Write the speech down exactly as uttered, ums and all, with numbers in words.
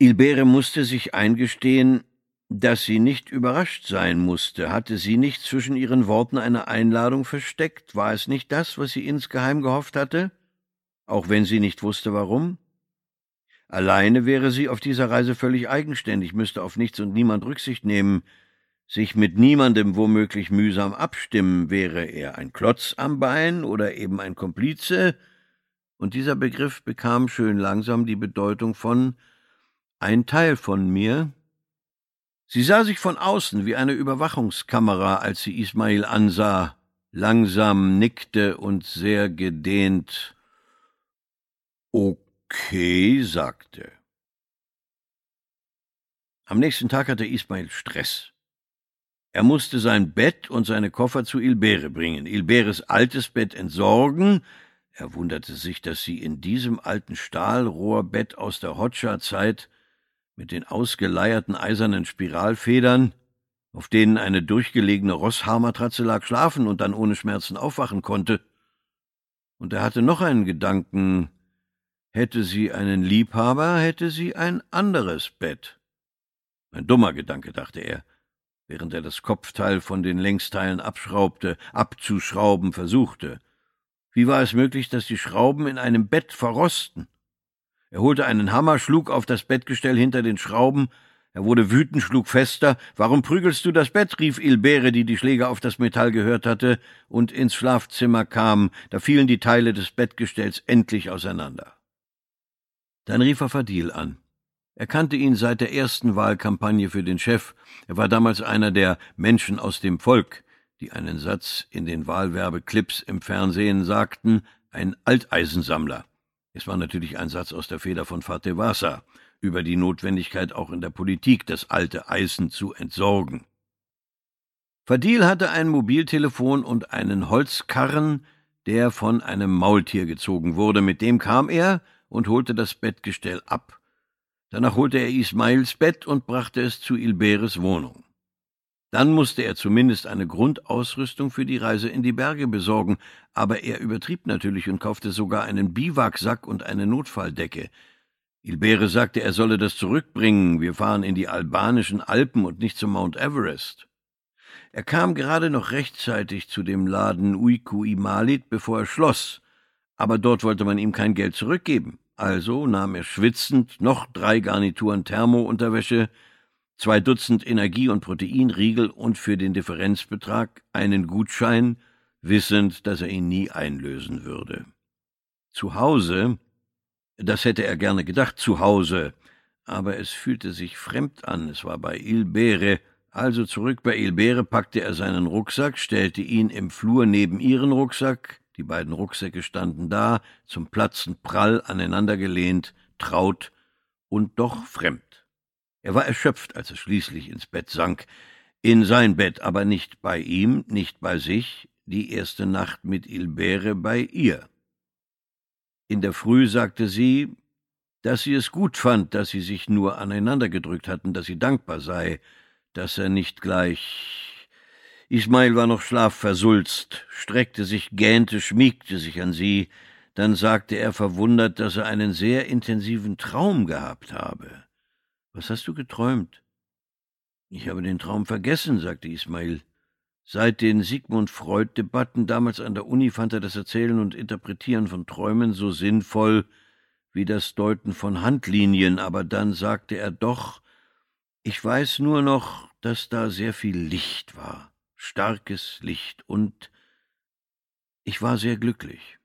Ilbere musste sich eingestehen, dass sie nicht überrascht sein musste. Hatte sie nicht zwischen ihren Worten eine Einladung versteckt? War es nicht das, was sie insgeheim gehofft hatte? Auch wenn sie nicht wusste, warum? Alleine wäre sie auf dieser Reise völlig eigenständig, müsste auf nichts und niemand Rücksicht nehmen, sich mit niemandem womöglich mühsam abstimmen. Wäre er ein Klotz am Bein oder eben ein Komplize? Und dieser Begriff bekam schön langsam die Bedeutung von ein Teil von mir. Sie sah sich von außen wie eine Überwachungskamera, als sie Ismail ansah, langsam nickte und sehr gedehnt »Okay«, sagte. Am nächsten Tag hatte Ismail Stress. Er musste sein Bett und seine Koffer zu Ilbere bringen, Ilberes altes Bett entsorgen. Er wunderte sich, dass sie in diesem alten Stahlrohrbett aus der Hodscha-Zeit mit den ausgeleierten eisernen Spiralfedern, auf denen eine durchgelegene Rosshaarmatratze lag, schlafen und dann ohne Schmerzen aufwachen konnte. Und er hatte noch einen Gedanken. Hätte sie einen Liebhaber, hätte sie ein anderes Bett. Ein dummer Gedanke, dachte er, während er das Kopfteil von den Längsteilen abschraubte, abzuschrauben versuchte. Wie war es möglich, dass die Schrauben in einem Bett verrosten? Er holte einen Hammer, schlug auf das Bettgestell hinter den Schrauben. Er wurde wütend, schlug fester. »Warum prügelst du das Bett?« rief Ilbere, die die Schläge auf das Metall gehört hatte und ins Schlafzimmer kam. Da fielen die Teile des Bettgestells endlich auseinander. Dann rief er Fadil an. Er kannte ihn seit der ersten Wahlkampagne für den Chef. Er war damals einer der Menschen aus dem Volk, die einen Satz in den Wahlwerbeclips im Fernsehen sagten, ein Alteisensammler. Es war natürlich ein Satz aus der Feder von Fateh Wasa über die Notwendigkeit, auch in der Politik das alte Eisen zu entsorgen. Fadil hatte ein Mobiltelefon und einen Holzkarren, der von einem Maultier gezogen wurde. Mit dem kam er und holte das Bettgestell ab. Danach holte er Ismails Bett und brachte es zu Ilberes Wohnung. Dann musste er zumindest eine Grundausrüstung für die Reise in die Berge besorgen, aber er übertrieb natürlich und kaufte sogar einen Biwaksack und eine Notfalldecke. Ilbere sagte, er solle das zurückbringen, wir fahren in die albanischen Alpen und nicht zum Mount Everest. Er kam gerade noch rechtzeitig zu dem Laden Uyku Imalit, bevor er schloss, aber dort wollte man ihm kein Geld zurückgeben. Also nahm er schwitzend noch drei Garnituren Thermounterwäsche, zwei Dutzend Energie- und Proteinriegel und für den Differenzbetrag einen Gutschein, wissend, dass er ihn nie einlösen würde. Zu Hause, das hätte er gerne gedacht, zu Hause, aber es fühlte sich fremd an, es war bei Ilbere. Also zurück bei Ilbere packte er seinen Rucksack, stellte ihn im Flur neben ihren Rucksack. Die beiden Rucksäcke standen da, zum Platzen prall aneinandergelehnt, traut und doch fremd. Er war erschöpft, als er schließlich ins Bett sank. In sein Bett, aber nicht bei ihm, nicht bei sich, die erste Nacht mit Ilbere bei ihr. In der Früh sagte sie, dass sie es gut fand, dass sie sich nur aneinander gedrückt hatten, dass sie dankbar sei, dass er nicht gleich... Ismail war noch schlafversulzt, streckte sich, gähnte, schmiegte sich an sie. Dann sagte er verwundert, dass er einen sehr intensiven Traum gehabt habe. »Was hast du geträumt?« »Ich habe den Traum vergessen«, sagte Ismail. Seit den Sigmund-Freud-Debatten damals an der Uni fand er das Erzählen und Interpretieren von Träumen so sinnvoll wie das Deuten von Handlinien, aber dann sagte er doch, »Ich weiß nur noch, dass da sehr viel Licht war, starkes Licht, und ich war sehr glücklich.«